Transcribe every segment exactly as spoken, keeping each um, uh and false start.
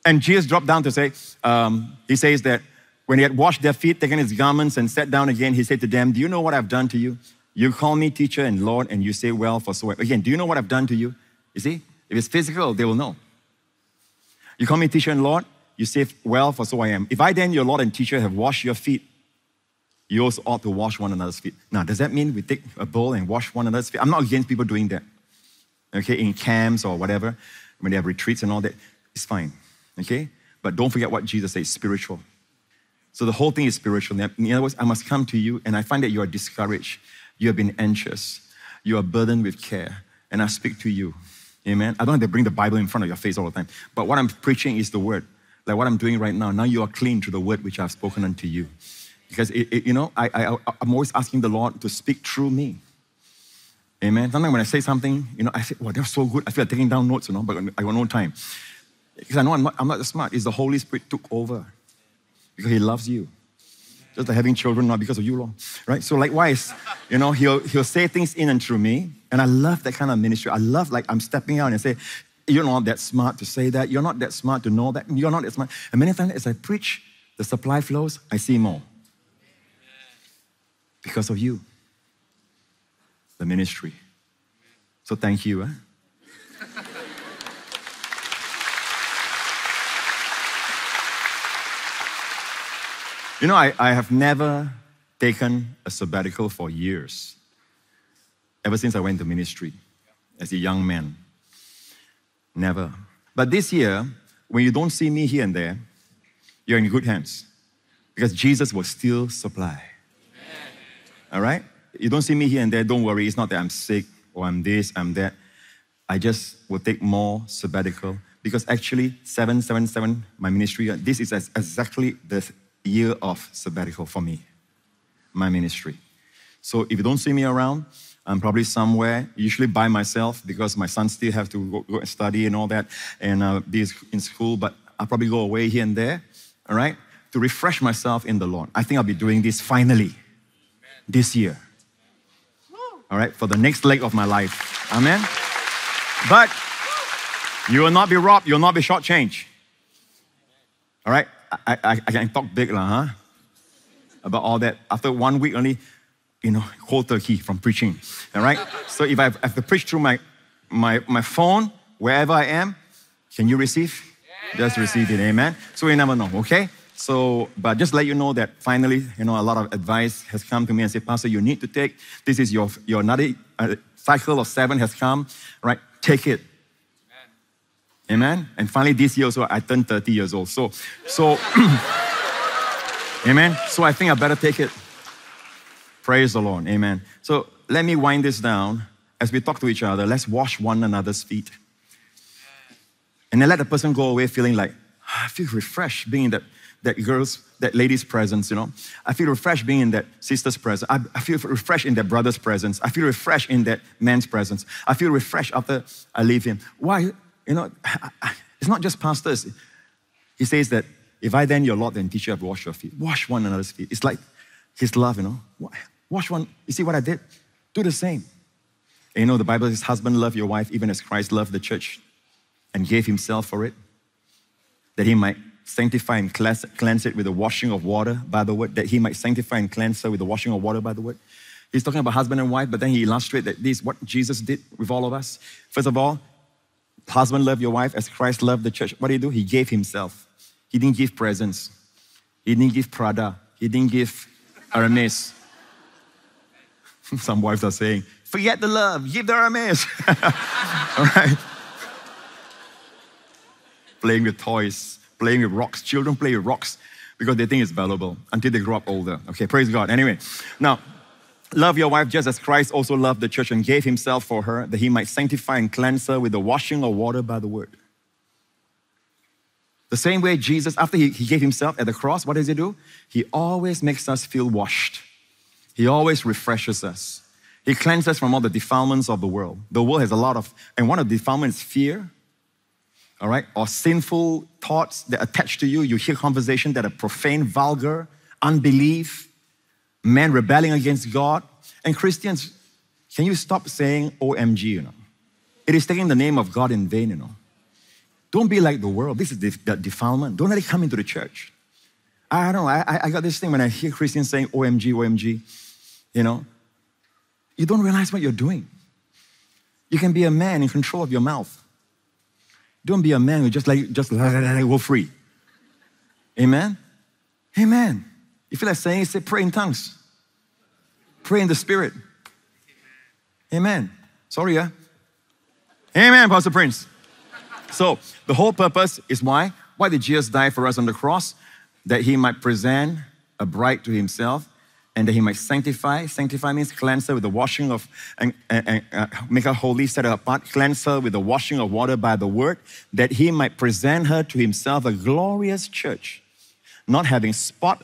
And Jesus dropped down to say, um, he says that when he had washed their feet, taken his garments and sat down again, he said to them, do you know what I've done to you? You call me teacher and Lord, and you say, well, for so. Again, do you know what I've done to you? You see, if it's physical, they will know. You call me teacher and Lord, you say, well, for so I am. If I then, your Lord and teacher, have washed your feet, you also ought to wash one another's feet. Now, does that mean we take a bowl and wash one another's feet? I'm not against people doing that. Okay, in camps or whatever, when they have retreats and all that, it's fine. Okay? But don't forget what Jesus says, spiritual. So the whole thing is spiritual. In other words, I must come to you, and I find that you are discouraged. You have been anxious. You are burdened with care. And I speak to you. Amen? I don't have to bring the Bible in front of your face all the time. But what I'm preaching is the word. Like what I'm doing right now. Now you are clean through the word which I've spoken unto you. Because, it, it, you know, I, I, I'm always asking the Lord to speak through me. Amen? Sometimes when I say something, you know, I say, wow, that's so good. I feel like taking down notes, you know, but I got no time. Because I know I'm not, I'm not smart. It's the Holy Spirit took over. Because he loves you. Just like having children, not because of you, Lord. Right? So likewise, you know, he'll, he'll say things in and through me. And I love that kind of ministry. I love, like, I'm stepping out and say, you're not that smart to say that. You're not that smart to know that. You're not that smart. And many times as I preach, the supply flows, I see more. Because of you. The ministry. So thank you. Eh? You know, I, I have never taken a sabbatical for years. Ever since I went to ministry as a young man. Never. But this year, when you don't see me here and there, you're in good hands. Because Jesus will still supply. All right? You don't see me here and there, don't worry. It's not that I'm sick or I'm this, I'm that. I just will take more sabbatical. Because actually, seven seven seven, my ministry, this is exactly the year of sabbatical for me, my ministry. So if you don't see me around, I'm probably somewhere, usually by myself, because my son still have to go, go and study and all that, and uh, be in school, but I'll probably go away here and there, all right, to refresh myself in the Lord. I think I'll be doing this finally, this year, all right, for the next leg of my life. Amen? But you will not be robbed, you will not be shortchanged. All right? I, I, I can talk big, lah, huh? About all that. After one week only, you know, cold turkey from preaching. All right? So if I have, I have to preach through my, my, my phone, wherever I am, can you receive? Yeah. Just receive it, amen? So you never know, okay? So, but just let you know that finally, you know, a lot of advice has come to me and said, Pastor, you need to take, this is your, your another uh, cycle of seven has come, right? Take it. Amen? And finally this year also, I turned thirty years old. So, so amen? So I think I better take it. Praise the Lord, amen. So let me wind this down. As we talk to each other, let's wash one another's feet. And then let the person go away feeling like, oh, I feel refreshed being in that, that girl's, that lady's presence, you know. I feel refreshed being in that sister's presence. I, I feel refreshed in that brother's presence. I feel refreshed in that man's presence. I feel refreshed after I leave him. Why? You know, it's not just pastors. He says that if I then, your Lord and teacher, have washed your feet, wash one another's feet. It's like his love, you know. Wash one. You see what I did? Do the same. And you know, the Bible says, husband, love your wife even as Christ loved the church and gave himself for it, that he might sanctify and cleanse it with the washing of water by the word, that he might sanctify and cleanse her with the washing of water by the word. He's talking about husband and wife, but then he illustrates that this is what Jesus did with all of us. First of all, husband, love your wife as Christ loved the church. What did he do? He gave himself. He didn't give presents. He didn't give Prada. He didn't give Hermes. Some wives are saying, forget the love, give the Hermes. All right? Playing with toys, playing with rocks. Children play with rocks because they think it's valuable until they grow up older. Okay, praise God. Anyway, now, love your wife just as Christ also loved the church and gave himself for her, that he might sanctify and cleanse her with the washing of water by the word. The same way Jesus, after he, he gave himself at the cross, what does he do? He always makes us feel washed. He always refreshes us. He cleanses us from all the defilements of the world. The world has a lot of, and one of the defilements is fear, all right, or sinful thoughts that attach to you. You hear conversation that are profane, vulgar, unbelief, men rebelling against God. And Christians, can you stop saying O M G, you know? It is taking the name of God in vain, you know. Don't be like the world. This is def- that defilement. Don't let it come into the church. I don't know. I, I got this thing when I hear Christians saying, O M G, O M G. You know, you don't realize what you're doing. You can be a man in control of your mouth. Don't be a man who just like, just like, go free. Amen? Amen. You feel like saying it, say pray in tongues. Pray in the Spirit. Amen. Sorry, yeah? Amen, Pastor Prince. So, the whole purpose is why? Why did Jesus die for us on the cross? That he might present a bride to himself and that he might sanctify. Sanctify means cleanse her with the washing of, and, and, and uh, make her holy, set her apart. Cleanse her with the washing of water by the word, that he might present her to himself a glorious church, not having spot,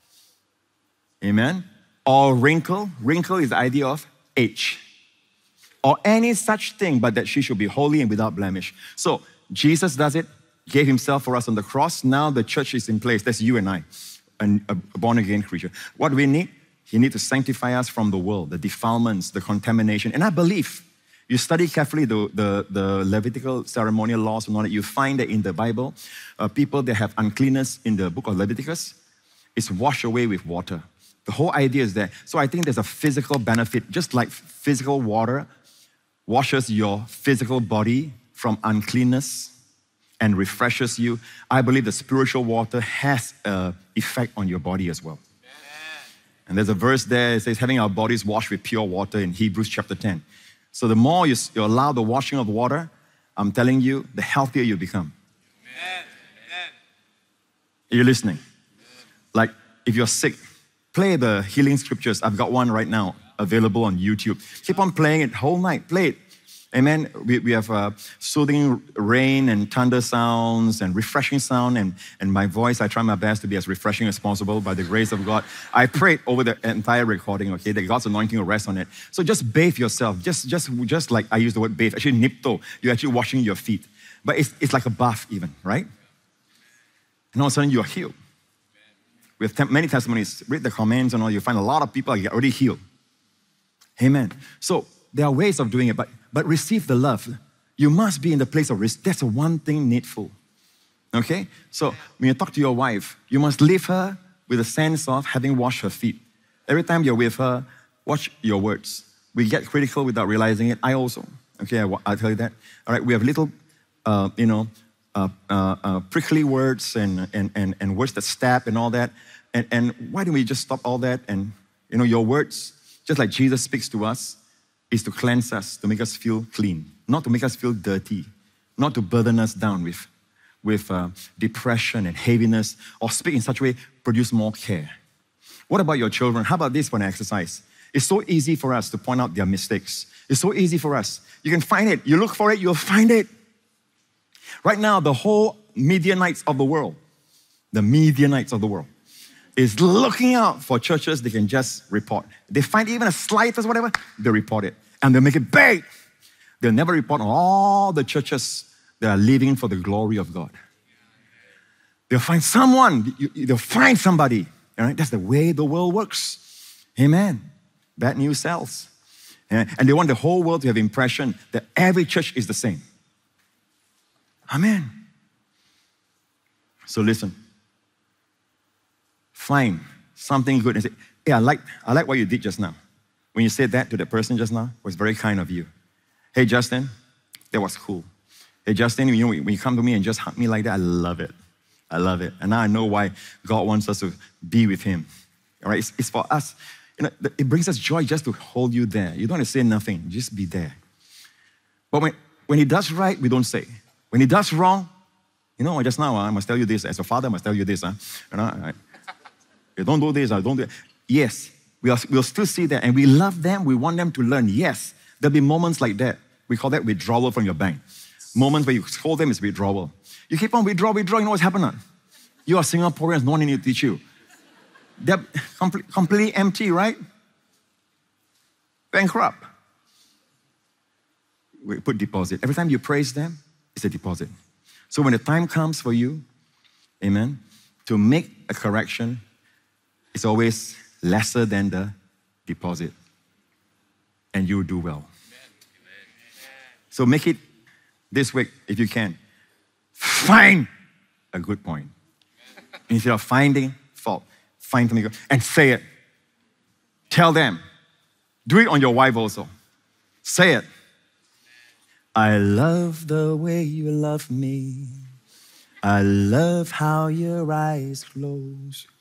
amen, or wrinkle. Wrinkle is the idea of age, or any such thing, but that she should be holy and without blemish. So Jesus does it, gave himself for us on the cross. Now the church is in place. That's you and I, a born-again creature. What do we need? He needs to sanctify us from the world, the defilements, the contamination. And I believe, you study carefully the, the, the Levitical ceremonial laws and all that, you find that in the Bible, uh, people that have uncleanness in the book of Leviticus is washed away with water. The whole idea is that. So I think there's a physical benefit, just like physical water washes your physical body from uncleanness and refreshes you. I believe the spiritual water has an effect on your body as well. Amen. And there's a verse there, it says, having our bodies washed with pure water in Hebrews chapter ten. So the more you, you allow the washing of water, I'm telling you, the healthier you become. Amen. Are you listening? Amen. Like, if you're sick, play the healing scriptures. I've got one right now available on YouTube. Keep on playing it whole night. Play it. Amen. We, we have uh, soothing rain and thunder sounds and refreshing sound. And, and my voice, I try my best to be as refreshing as possible by the grace of God. I prayed over the entire recording, okay, that God's anointing will rest on it. So just bathe yourself. Just, just, just like I use the word bathe. Actually, nipto. You're actually washing your feet. But it's, it's like a bath even, right? And all of a sudden, you're healed. We have te- many testimonies. Read the comments and all. You find a lot of people are already healed. Amen. So there are ways of doing it, but, but receive the love. You must be in the place of risk. That's the one thing needful. Okay? So when you talk to your wife, you must leave her with a sense of having washed her feet. Every time you're with her, watch your words. We get critical without realizing it. I also. Okay, I, I'll tell you that. All right, we have little, uh, you know, uh, uh, uh, prickly words and, and, and, and words that stab and all that. And, and why don't we just stop all that? And, you know, your words, just like Jesus speaks to us, is to cleanse us, to make us feel clean, not to make us feel dirty, not to burden us down with, with uh, depression and heaviness, or speak in such a way, produce more care. What about your children? How about this for an exercise? It's so easy for us to point out their mistakes. It's so easy for us. You can find it. You look for it, you'll find it. Right now, the whole Midianites of the world, the Midianites of the world, is looking out for churches they can just report. They find even a slightest whatever, they report it. And they'll make it big. They'll never report on all the churches that are living for the glory of God. They'll find someone, they'll find somebody. All right? That's the way the world works. Amen. Bad news sells. And they want the whole world to have the impression that every church is the same. Amen. So listen. Find something good and say, hey, I like, I like what you did just now. When you said that to the person just now, it was very kind of you. Hey, Justin, that was cool. Hey, Justin, you know, when you come to me and just hug me like that, I love it. I love it. And now I know why God wants us to be with him. All right, it's, it's for us. You know, it brings us joy just to hold you there. You don't have to say nothing, just be there. But when, when he does right, we don't say. When he does wrong, you know, just now, I must tell you this. As a father, I must tell you this. Huh? You know, I, you don't do this, I don't do it. Yes, we are, we'll still see that. And we love them. We want them to learn. Yes, there'll be moments like that. We call that withdrawal from your bank. Moments where you scold them is withdrawal. You keep on withdraw, withdraw, you know what's happening? You are Singaporeans, no one need to teach you. They're complete, completely empty, right? Bankrupt. We put deposit. Every time you praise them, it's a deposit. So when the time comes for you, amen, to make a correction, it's always lesser than the deposit. And you do well. Amen. So make it this week if you can. find a good point. Instead of finding fault, find something good and say it. Tell them. Do it on your wife also. Say it. I love the way you love me. I love how your eyes close.